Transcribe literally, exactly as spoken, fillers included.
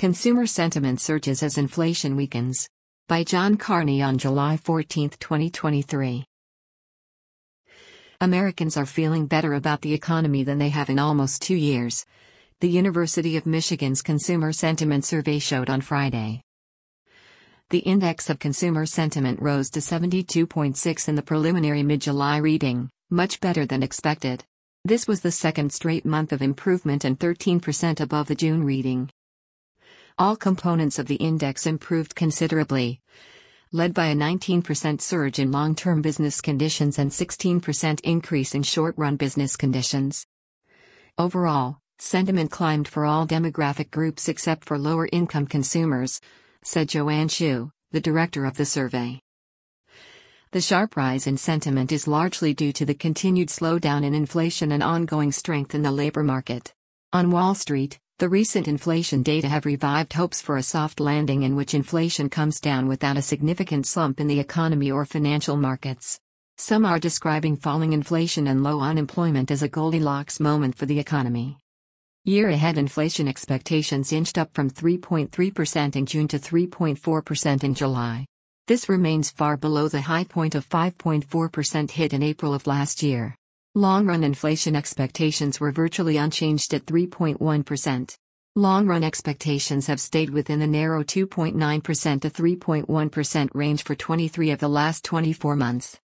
Consumer sentiment surges as inflation weakens. By John Carney on July fourteenth, twenty twenty-three. Americans are feeling better about the economy than they have in almost two years. The University of Michigan's Consumer Sentiment Survey showed on Friday. The index of consumer sentiment rose to seventy-two point six in the preliminary mid-July reading, much better than expected. This was the second straight month of improvement and thirteen percent above the June reading. All components of the index improved considerably, led by a nineteen percent surge in long-term business conditions and sixteen percent increase in short-run business conditions. Overall, sentiment climbed for all demographic groups except for lower-income consumers, said Joanne Shu, the director of the survey. The sharp rise in sentiment is largely due to the continued slowdown in inflation and ongoing strength in the labor market. On Wall Street, the recent inflation data have revived hopes for a soft landing in which inflation comes down without a significant slump in the economy or financial markets. Some are describing falling inflation and low unemployment as a Goldilocks moment for the economy. Year-ahead inflation expectations inched up from three point three percent in June to three point four percent in July. This remains far below the high point of five point four percent hit in April of last year. Long-run inflation expectations were virtually unchanged at three point one percent. Long-run expectations have stayed within the narrow two point nine percent to three point one percent range for twenty-three of the last twenty-four months.